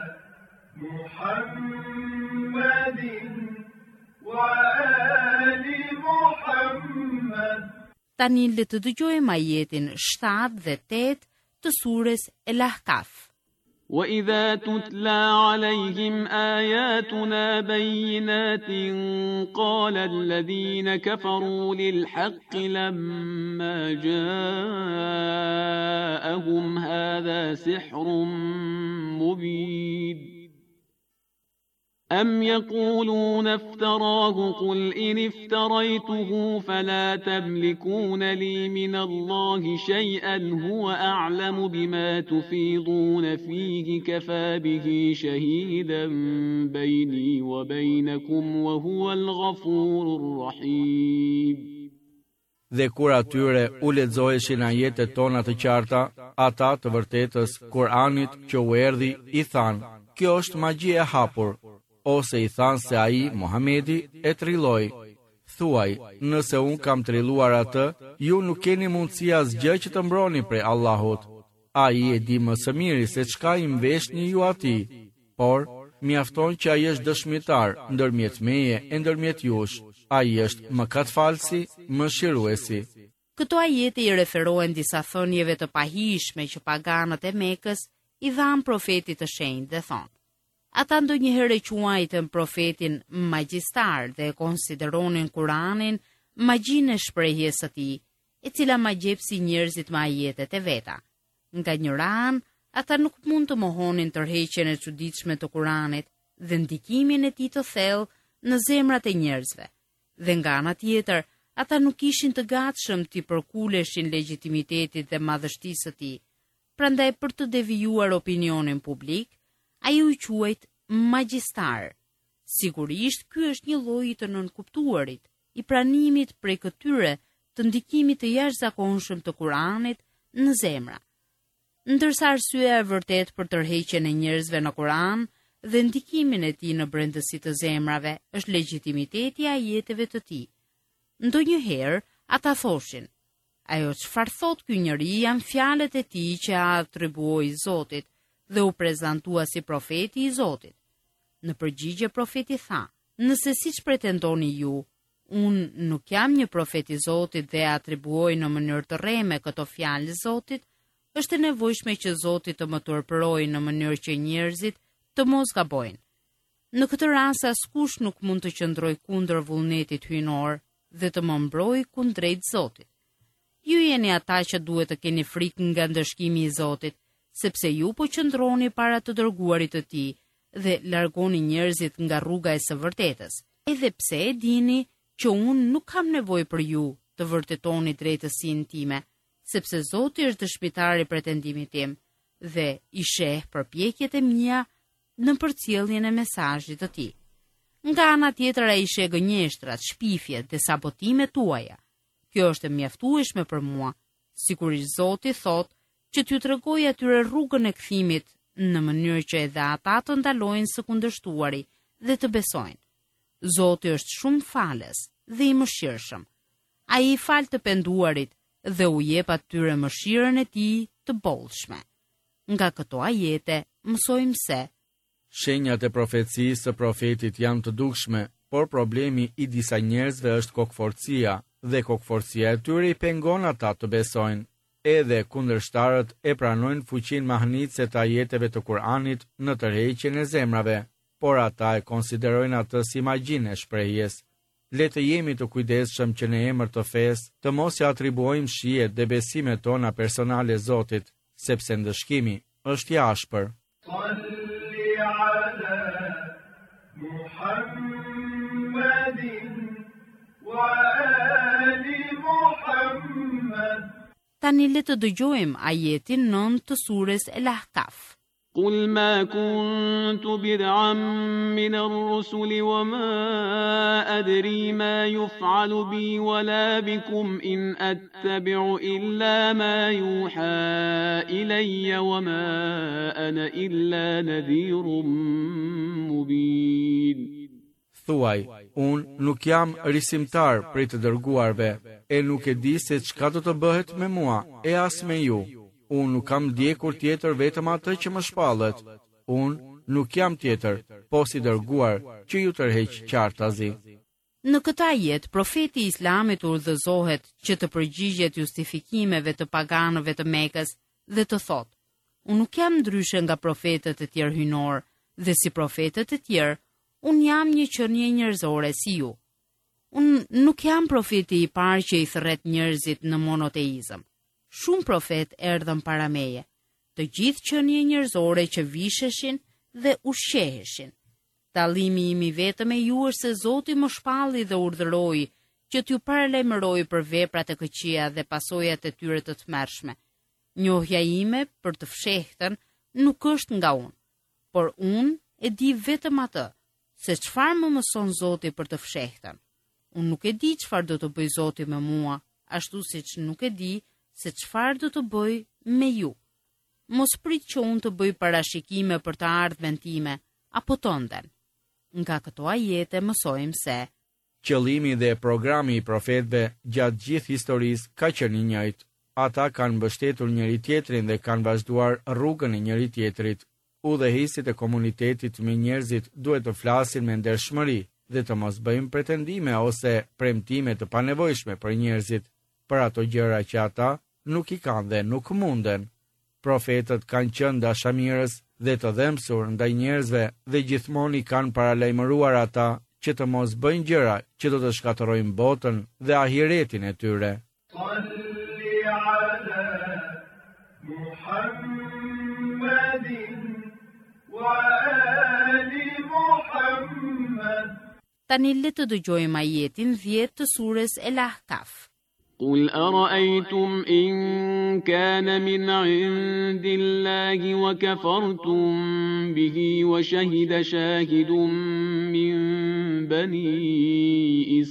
Muhammedin wa ali Muhammed. Tani le të dëgjojmë ajetin 7 dhe 8 të surës Al-Ahqaf. وإذا تتلى عليهم آياتنا بينات قال الذين كفروا للحق لما جاءهم هذا سحر مبين أم يقولون افتراه قل إن افتريته فلا تملكون لي من الله شيئا هو أعلم بما تفيضون فيه كفى به شهيدا بيني وبينكم وهو الغفور الرحيم. Dhe kur atyre u lexoheshin ajetet tona të qarta, ata të vërtetës Kur'anit që u erdhi i thanë: kjo është magji e hapur. Ose i thanë se ai, Muhamedi, e trilloi. Thuaj, nëse unë kam trilluar atë, ju nuk keni mundësi asgjë që të mbroni prej Allahut. Ai e di më së miri se çka i mbeshni ju atij, por mjafton që ai është dëshmitar ndërmjet meje e ndërmjet jush. Ai është mëkatfalsi, mëshiruesi. Këto ajete i referohen disa thënieve të pahishme që paganët e Mekës i dhanë profetit të shenjtë dhe thonë: ata ndonjëherë quajtën profetin magjistar dhe konsideronin Kur'anin magjinë e shprehjes së tij, e cila magjepsi njerëzit me ajetet e veta. Nga një ran, ata nuk mund të mohonin tërheqjen e çuditshme të Kur'anit dhe ndikimin e tij të thellë në zemrat e njerëzve. Dhe nga ana tjetër, ata nuk ishin të gatshëm t'i përkuleshin legjitimitetit dhe madhështisë së tij. Prandaj, për të devijuar opinionin publik, ai u quajt magjistar. Sigurisht, ky është një lloj i të nënkuptuarit, i pranimit prej këtyre të ndikimit të jashtëzakonshëm të Kuranit në zemra. Ndërsa arsyeja e vërtet për tërheqjen e njerëzve në Kuran dhe ndikimin e tij në brendësi të zemrave është legjitimiteti i ajeteve të tij. Ndonjëherë ata thoshin: ajo çfarë thot ky njeri janë fjalët e tij që atribuoi Zotit dhe u prezantua si profeti i Zotit. Në përgjigje profeti tha: nëse siç pretendoni ju, unë nuk jam një profet i Zotit dhe atribuoj në mënyrë të rreme këto fjalë Zotit, është e nevojshme që Zoti të më turpërojë në mënyrë që njerëzit të mos gabojnë. Në këtë rast askush nuk mund të qëndrojë kundër vullnetit hyjnor dhe të më mbrojë kundrejt Zotit. Ju jeni ata që duhet të keni frikë nga ndëshkimi i Zotit, sepse ju po qëndroni para të dërguarit të tij dhe largoni njerëzit nga rruga e së vërtetës. Edhe pse e dini që unë nuk kam nevojë për ju të vërtetoni drejtësinë time, sepse Zoti është dëshmitar i pretendimit tim, dhe i sheh përpjekjet e mia në përcjelljen e mesazhit të tij. Nga ana tjetër ai sheh gënjeshtrat, shpifjet dhe sabotimet tuaja. Kjo është e mjaftueshme për mua, sigurisht Zoti thotë që t'ju tregoj atyre rrugën e kthimit në mënyrë që edhe ata të ndalojnë së kundërshtuari dhe të besojnë. Zoti është shumë falës dhe i mëshirshëm. Ai i fal të penduarit dhe u jep atyre mëshirën e tij të bollshme. Nga këto ajete mësojmë se shenjat e profecisë së profetit janë të dukshme, por problemi i disa njerëzve është kokforcia, dhe kokforcia e tyre i pengon ata të besojnë. Edhe kundërshtarët e pranojnë fuqinë mahnitse të ajeteve të Kur'anit në tërheqjen e zemrave, por ata e konsiderojnë atë si magjinë e shprehjes. Le të jemi të kujdesshëm që në emër të fesë të mos ja atribuojmë shijet dhe besimet tona personale Zotit, sepse ndëshkimi është i ashpër. Salli ala Muhammedin wa ali Muhammed. Tani le të dëgjojmë ajetin 9 të surës El-Ahkaf. قل ما كنت بدعا من الرسل وما أدري ما يفعل بي ولا بكم إن أتبع إلا ما يوحى إلي وما أنا إلا نذير مبين. Thuaj, unë nuk jam risimtar prej të dërguarve, e nuk e di se çka do të bëhet me mua, e as me ju. Unë nuk kam ndjekur tjetër vetëm atë që më shpallet. Unë nuk jam tjetër, po si dërguar që ju tërheq qartazi. Në këtë ajet, profeti i Islamit urdhëzohet që të përgjigjet justifikimeve të paganëve të Mekës dhe të thotë: unë nuk jam ndryshe nga profetët e tjerë hynor, dhe si profetët e tjerë, unë jam një qenie njerëzore si ju. Unë nuk jam profeti i parë që i thërret njerëzit në monoteizëm. Shumë profet erdhën para meje, të gjithë qenie njerëzore që visheshin dhe ushqeheshin. Dallimi im i vetëm e ju është se Zoti më shpalli dhe urdhëroi që t'ju paralajmëroj për veprat e këqija dhe pasojat e tyre të tmerrshme. Njohja ime për të fshehtën nuk është nga unë, por unë e di vetëm atë, se çfarë më mëson Zoti për të fshehtën. Unë nuk e di çfarë do të bëj Zoti me mua, ashtu siç nuk e di se çfarë do të bëj me ju. Mos prit që unë të bëj parashikime për të ardhmen time, apo tënden. Nga këto ajete mësojmë se qëllimi dhe programi i profetëve gjatë gjithë historisë ka qenë i njëjtë. Ata kanë mbështetur njëri tjetrin dhe kanë vazhduar rrugën e njëri tjetrit. Udhëheqësit e komunitetit me njerëzit duhet të flasin me ndershmëri dhe të mos bëjmë pretendime ose premtime të panevojshme për njerëzit, për ato gjëra që ata nuk i kanë dhe nuk munden. Profetët kanë qenë dashamirës dhe të dhemësur ndaj njerëzve dhe gjithmonë i kanë paralajmëruar ata që të mos bëjnë gjëra që do të shkatërrojnë botën dhe ahiretin e tyre. Salli ala Muhammedin wa ali Muhammed. Tani le të dëgjojmë ajetin 10 të surës El-Ahkaf. قل أرأيتم إن كان من عند الله وكفرتم به وشهد شاهد من بني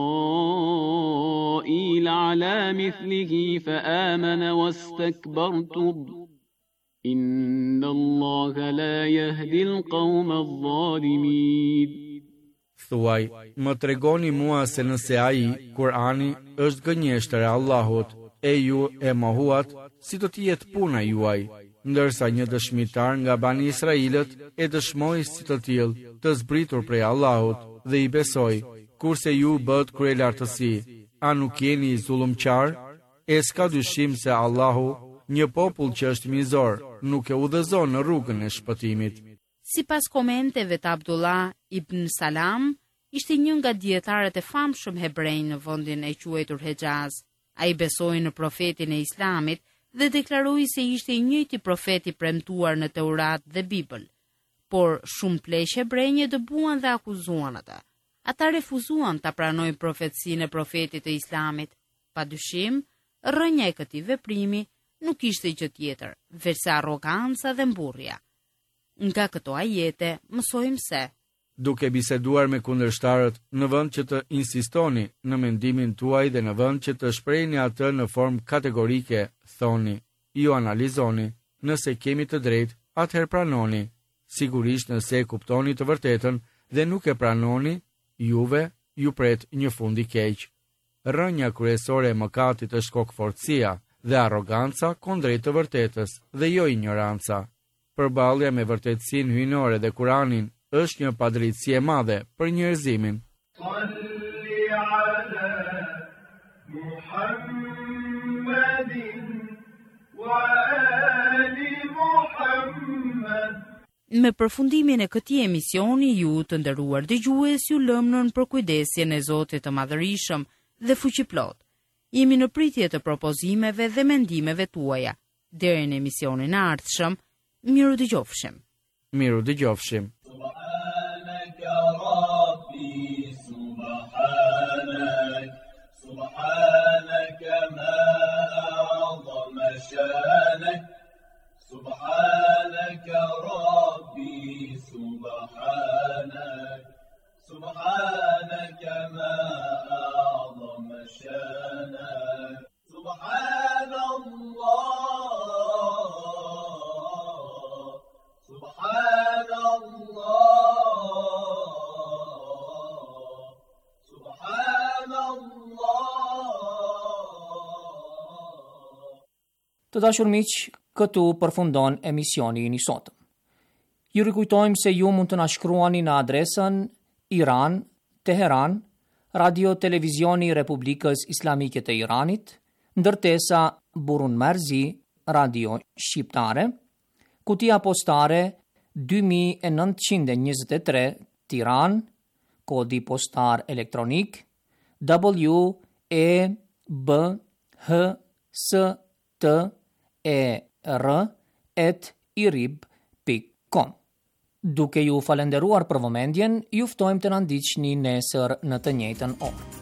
إسرائيل على مثله فآمن واستكبرتم إن الله لا يهدي القوم الظالمين. Thuaj, më tregoni mua se nëse ai, Kurani, është gënjeshtër e Allahut, e ju e mohuat, si do të jetë puna juaj, ndërsa një dëshmitar nga bani Israilët e dëshmoi si të tillë, të zbritur prej Allahut dhe i besoi, kurse ju bët kryelartësi, a nuk jeni zullumqar? E s'ka dyshim se Allahu, një popull që është mizor, nuk e udhëzon në rrugën e shpëtimit. Sipas komenteve të Abdullah ibn Salam, ishte një nga dietarët e famshëm hebrej në vendin e quajtur Hexhaz. Ai besoi në profetin e Islamit dhe deklaroi se ishte i njëjti profet i premtuar në Teurat dhe Bibël. Por shumë pleq hebrejë dëbuan dhe akuzuan ata. Ata refuzuan ta pranojnë profecinë e profetit të Islamit. Padyshim, rrënja e këtij veprimi nuk ishte gjë tjetër, veçse arroganca dhe mburrja. Nga këto ajete mësojmë se duke biseduar me kundërshtarët, në vend që të insistoni në mendimin tuaj dhe në vend që të shprehni atë në formë kategorike, thoni, ju analizoni, nëse kemi të drejtë, atëherë pranoni. Sigurisht nëse e kuptoni të vërtetën dhe nuk e pranoni, juve ju pret një fund i keq. Rënja kryesore e mëkatit është kokforcia dhe arroganca kundrejt të vërtetës dhe jo ignoranca. Përballja me vërtetësinë hyjnore dhe Kuranin është një padrejtësi e madhe për njerëzimin. Salli ala Muhammedin wa ali Muhammed. Me përfundimin e këtij emisioni, ju të nderuar dëgjues, ju lëm nën përkujdesjen e Zotit të Madhërisëm dhe Fuqiplot. Jemi në pritje të propozimeve dhe mendimeve tuaja. Deri në emisionin e ardhshëm, miru dëgjofshim. Miru dëgjofshim. سبحانك ما أعظم شانك سبحانك ربي سبحانك سبحانك ما أعظم شانك سبحان الله سبحان الله سبحان الله. Të dashur miq, këtu përfundon emisioni i sotëm. Ju rikujtojmë se ju mund të na shkruani në adresën Iran, Teheran, Radio Televizioni i Republikës Islamike të Iranit, ndërtesa Burun Marzi, Radio Shqiptare, kutia postare 2923 Tiran, kodi postar elektronik WEBHSTER@irib.com. Duke ju falenderuar për vëmendjen, ju ftojmë të na ndiqni nesër në të njëjtën orë.